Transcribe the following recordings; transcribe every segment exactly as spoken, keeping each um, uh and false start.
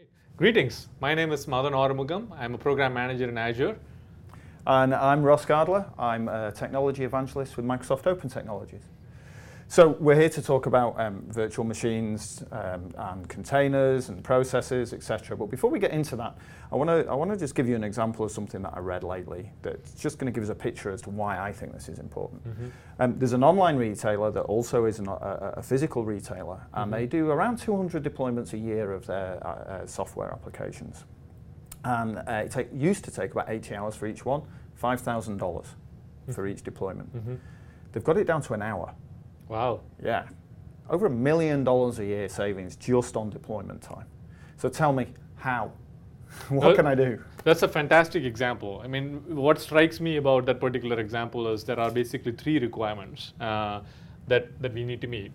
Greetings, my name is Madan Arumugam. I'm a program manager in Azure. And I'm Ross Gardler. I'm a technology evangelist with Microsoft Open Technologies. So we're here to talk about um, virtual machines um, and containers and processes, et cetera. But before we get into that, I want to I want to just give you an example of something that I read lately that's just going to give us a picture as to why I think this is important. Mm-hmm. um, there's an online retailer that also is an, a, a physical retailer, and mm-hmm. they do around two hundred deployments a year of their uh, uh, software applications. And uh, it take, used to take about eighty hours for each one, five thousand dollars mm-hmm. for each deployment. Mm-hmm. They've got it down to an hour. Wow. Yeah. Over a million dollars a year savings just on deployment time. So tell me, how? What well, can I do? That's a fantastic example. I mean, what strikes me about that particular example is there are basically three requirements uh, that, that we need to meet.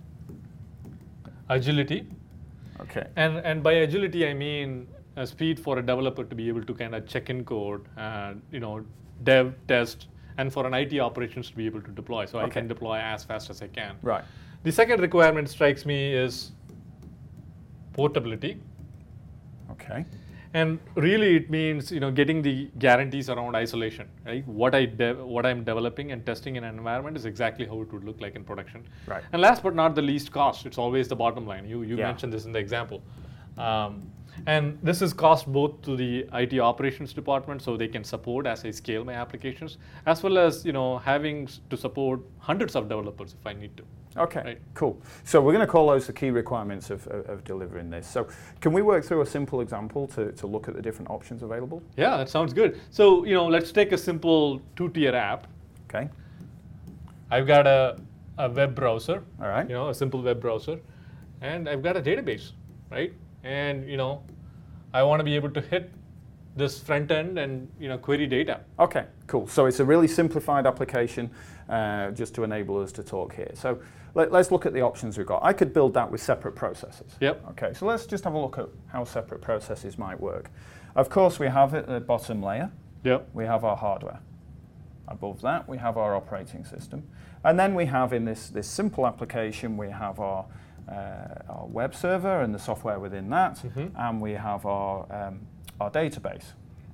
Agility. Okay. And, and by agility, I mean uh, speed for a developer to be able to kind of check in code, and, you know, dev, test, and for an I T operations to be able to deploy. So okay. I can deploy as fast as I can. Right. The second requirement strikes me is portability. Okay. And really it means, you know, getting the guarantees around isolation, right? What, I de- what I'm developing and testing in an environment is exactly how it would look like in production. Right. And last but not the least, cost. It's always the bottom line. You, you yeah. mentioned this in the example. Um, And this is cost both to the I T operations department, so they can support as I scale my applications, as well as, you know, having to support hundreds of developers if I need to. Okay, right? Cool. So we're going to call those the key requirements of, of, of delivering this. So can we work through a simple example to, to look at the different options available? Yeah, that sounds good. So, you know, let's take a simple two-tier app. Okay. I've got a, a web browser. All right. You know, a simple web browser. And I've got a database, right? And, you know, I want to be able to hit this front end and, you know, query data. Okay, cool. So it's a really simplified application uh, just to enable us to talk here. So let, let's look at the options we've got. I could build that with separate processes. Yep. Okay, so let's just have a look at how separate processes might work. Of course, we have at the bottom layer. Yep. We have our hardware. Above that, we have our operating system. And then we have in this, this simple application, we have our Uh, our web server and the software within that, mm-hmm. and we have our um, our database,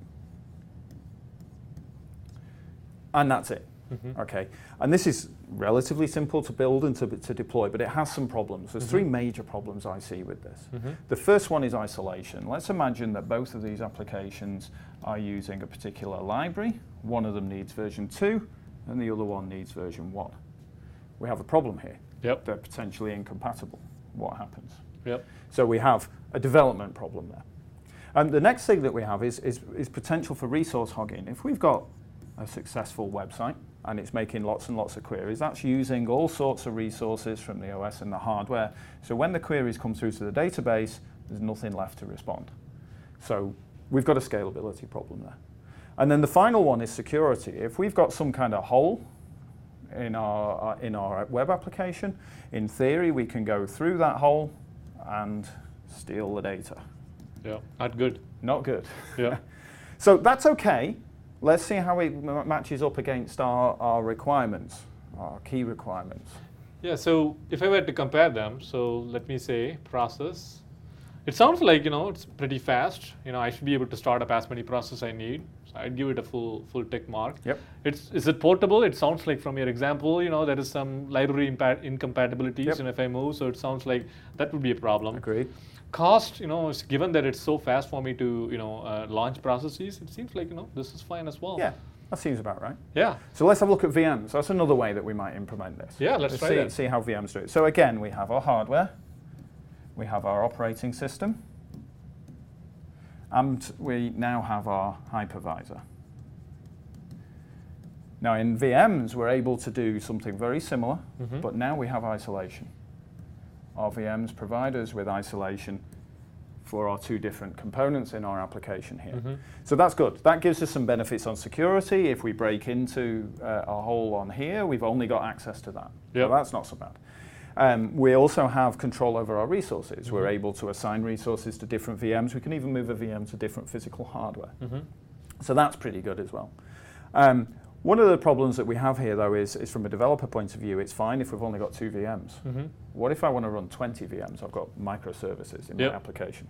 and that's it. Mm-hmm. Okay, and this is relatively simple to build and to, to deploy, but it has some problems. There's mm-hmm. three major problems I see with this. Mm-hmm. The first one is isolation. Let's imagine that both of these applications are using a particular library. One of them needs version two, and the other one needs version one. We have a problem here. Yep. They're potentially incompatible. What happens? Yep. So we have a development problem there. And the next thing that we have is, is, is potential for resource hogging. If we've got a successful website and it's making lots and lots of queries, that's using all sorts of resources from the O S and the hardware. So when the queries come through to the database, there's nothing left to respond. So we've got a scalability problem there. And then the final one is security. If we've got some kind of hole in our uh, in our web application, in theory we can go through that hole and steal the data. Yeah, not good. Not good. Yeah. So that's okay. Let's see how it m- matches up against our, our requirements, our key requirements. Yeah, so if I were to compare them, so let me say process. It sounds like, you know, it's pretty fast. You know, I should be able to start up as many processes I need. So I'd give it a full full tick mark. Yep. It's is it portable? It sounds like from your example, you know, there is some library impa- incompatibilities, yep. and if I move, so it sounds like that would be a problem. Agreed. Cost, you know, is given that it's so fast for me to, you know, uh, launch processes, it seems like, you know, this is fine as well. Yeah, that seems about right. Yeah. So let's have a look at V Ms. That's another way that we might implement this. Yeah, let's, let's try see, that. see how V Ms do it. So again, we have our hardware, we have our operating system, and we now have our hypervisor. Now in V Ms, we're able to do something very similar, mm-hmm. but now we have isolation. Our V Ms provide us with isolation for our two different components in our application here. Mm-hmm. So that's good. That gives us some benefits on security. If we break into uh, a hole on here, we've only got access to that. Yep. So that's not so bad. Um, we also have control over our resources. Mm-hmm. We're able to assign resources to different V Ms. We can even move a V M to different physical hardware. Mm-hmm. So that's pretty good as well. Um, One of the problems that we have here, though, is, is from a developer point of view, it's fine if we've only got two V Ms. Mm-hmm. What if I want to run twenty V Ms? I've got microservices in yep. my application. It's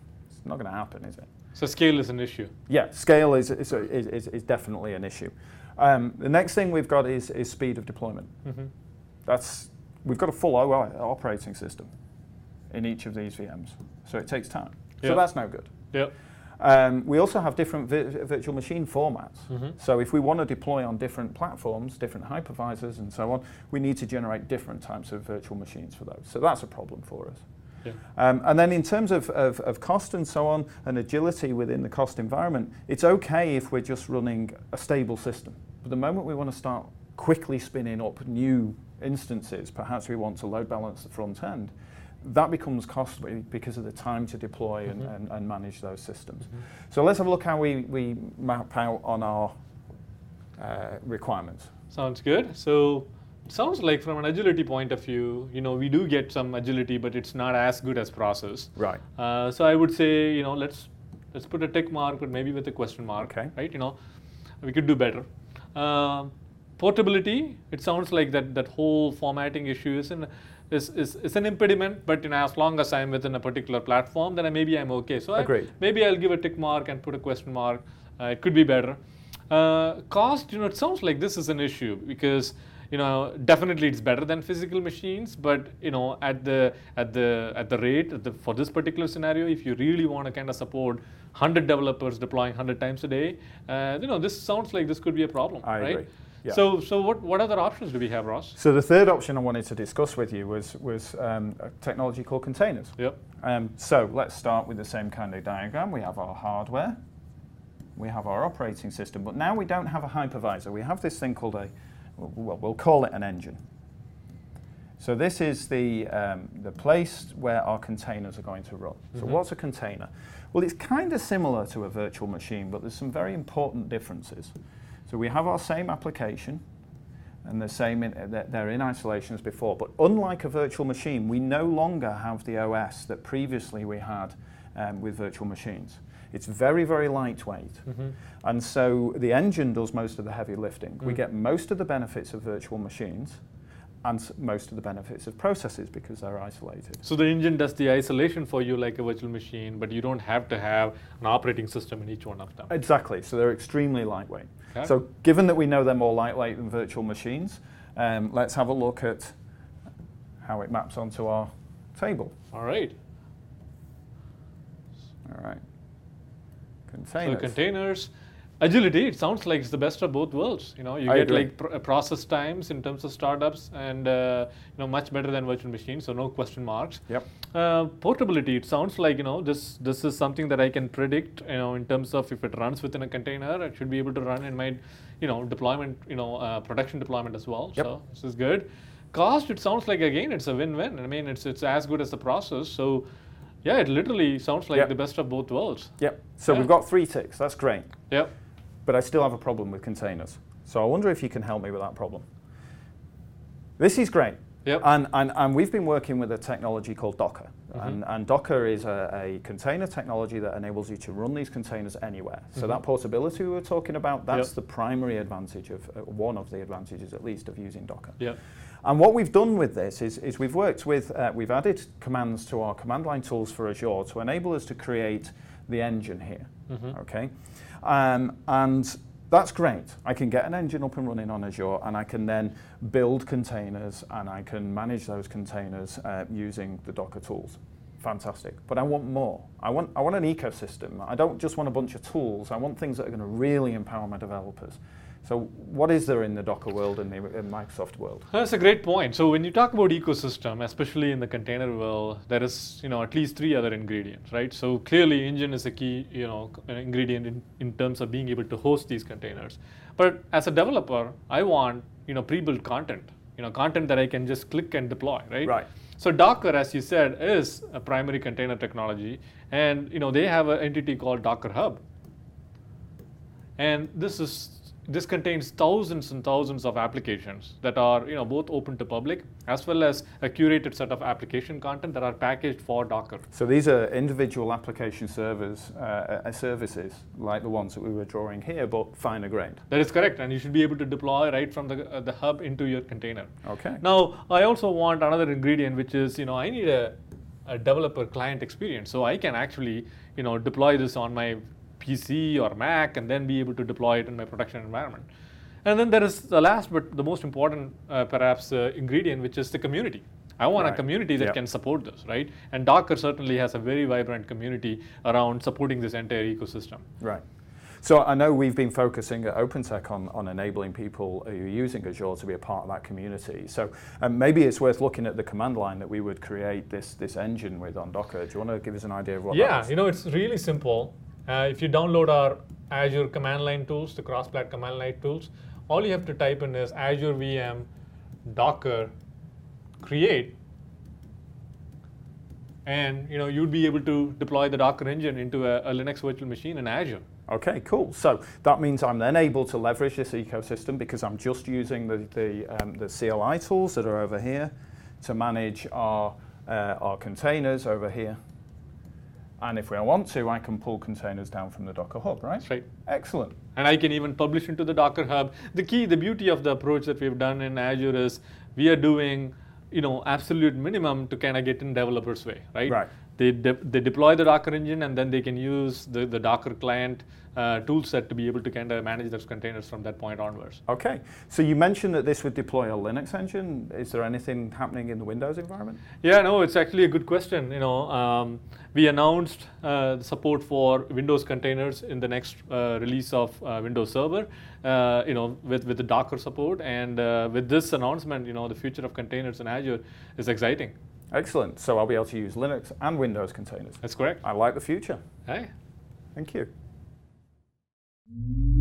not going to happen, is it? So scale is an issue. Yeah, scale is, is, is, is definitely an issue. Um, the next thing we've got is, is speed of deployment. Mm-hmm. That's, we've got a full O I operating system in each of these V Ms, so it takes time. So Yep. that's no good. Yep. Um, we also have different vi- virtual machine formats. Mm-hmm. So if we want to deploy on different platforms, different hypervisors and so on, we need to generate different types of virtual machines for those. So that's a problem for us. Yeah. Um, and then in terms of, of, of cost and so on, and agility within the cost environment, it's okay if we're just running a stable system. But the moment we want to start quickly spinning up new instances, perhaps we want to load balance the front end, that becomes costly because of the time to deploy and, Mm-hmm. and, and manage those systems. Mm-hmm. So let's have a look how we, we map out on our uh, requirements. Sounds good. So it sounds like from an agility point of view, you know, we do get some agility, but it's not as good as process. Right. Uh, so I would say, you know, let's let's put a tick mark, but maybe with a question mark. Okay. Right. You know, we could do better. Uh, portability. It sounds like that that whole formatting issue is an is, is, is an impediment. But you know, as long as I'm within a particular platform, then I, maybe I'm okay. So Agreed. I, maybe I'll give a tick mark and put a question mark. Uh, it could be better. Uh, cost. You know, it sounds like this is an issue because. You know, definitely it's better than physical machines, but you know, at the at the at the rate at the, for this particular scenario, if you really want to kind of support one hundred developers deploying one hundred times a day, uh, you know, this sounds like this could be a problem, I right? agree. Yeah. So, so what what other options do we have, Ross? So the third option I wanted to discuss with you was, was um, a technology called containers. Yep. Um, so let's start with the same kind of diagram. We have our hardware, we have our operating system, but now we don't have a hypervisor. We have this thing called a, well, we'll call it an engine. So this is the, um, the place where our containers are going to run. So Mm-hmm. what's a container? Well, it's kind of similar to a virtual machine, but there's some very important differences. So we have our same application, and the same in, they're in isolation as before. But unlike a virtual machine, we no longer have the O S that previously we had um, with virtual machines. It's very, very lightweight. Mm-hmm. And so the engine does most of the heavy lifting. Mm. We get most of the benefits of virtual machines and s- most of the benefits of processes because they're isolated. So the engine does the isolation for you like a virtual machine, but you don't have to have an operating system in each one of them. Exactly. So they're extremely lightweight. Okay. So given that we know they're more lightweight than virtual machines, um, let's have a look at how it maps onto our table. All right. All right. So Containers. containers, agility. It sounds like it's the best of both worlds. You know, you I get agree. like pr- uh, process times in terms of startups, and uh, you know, much better than virtual machines. So no question marks. Yep. Uh, portability. It sounds like you know this. This is something that I can predict. You know, in terms of if it runs within a container, it should be able to run in my, you know, deployment. You know, uh, production deployment as well. Yep. So this is good. Cost. It sounds like again it's a win-win. I mean, it's it's as good as the process. So. Yeah, it literally sounds like Yep. the best of both worlds. Yep. So Yeah. we've got three ticks. That's great. Yep. But I still have a problem with containers. So I wonder if you can help me with that problem. This is great. Yep. And, and, and we've been working with a technology called Docker. Mhm. And, and Docker is a, a container technology that enables you to run these containers anywhere. So Mhm. that portability we were talking about, that's Yep. the primary advantage of, uh, one of the advantages at least of using Docker. Yep. And what we've done with this is, is we've worked with, uh, we've added commands to our command line tools for Azure to enable us to create the engine here, Mhm. okay? Um, and that's great. I can get an engine up and running on Azure, and I can then build containers, and I can manage those containers uh, using the Docker tools. Fantastic. But I want more. I want, I want an ecosystem. I don't just want a bunch of tools. I want things that are going to really empower my developers. So what is there in the Docker world and the in Microsoft world? That's a great point. So when you talk about ecosystem, especially in the container world, there is you know at least three other ingredients, right? So clearly, engine is a key you know c- ingredient in, in terms of being able to host these containers. But as a developer, I want you know pre-built content, you know content that I can just click and deploy, right? Right. So Docker, as you said, is a primary container technology, and you know they have an entity called Docker Hub, and this is. This contains thousands and thousands of applications that are, you know, both open to public as well as a curated set of application content that are packaged for Docker. So these are individual application servers, uh, uh, services like the ones that we were drawing here, but finer grained. That is correct, and you should be able to deploy right from the uh, the hub into your container. Okay. Now, I also want another ingredient, which is, you know, I need a, a developer client experience, so I can actually, you know, deploy this on my P C or Mac and then be able to deploy it in my production environment. And then there is the last but the most important, uh, perhaps, uh, ingredient, which is the community. I want Right. a community that Yep. can support this, right? And Docker certainly has a very vibrant community around supporting this entire ecosystem. Right. So I know we've been focusing at OpenTech on, on enabling people who are using Azure to be a part of that community. So um, maybe it's worth looking at the command line that we would create this, this engine with on Docker. Do you want to give us an idea of what that Yeah, is? you know, it's really simple. Uh, if you download our Azure command line tools, the cross-plat command line tools, all you have to type in is Azure V M Docker create, and you know you'd be able to deploy the Docker engine into a, a Linux virtual machine in Azure. Okay, cool. So that means I'm then able to leverage this ecosystem because I'm just using the, the, um, the C L I tools that are over here to manage our, uh, our containers over here. And if I want to, I can pull containers down from the Docker Hub, right? That's right. Excellent. And I can even publish into the Docker Hub. The key, the beauty of the approach that we've done in Azure is we are doing, you know, absolute minimum to kind of get in developers' way, right? Right. They, de they deploy the Docker engine and then they can use the, the Docker client uh, tool set to be able to kind of manage those containers from that point onwards. Okay, so you mentioned that this would deploy a Linux engine. Is there anything happening in the Windows environment? Yeah, no, it's actually a good question. You know, um, we announced uh, the support for Windows containers in the next uh, release of uh, Windows Server. Uh, you know, with with the Docker support, and uh, with this announcement, you know, the future of containers in Azure is exciting. Excellent. So I'll be able to use Linux and Windows containers. That's correct. I like the future. Hey. Thank you.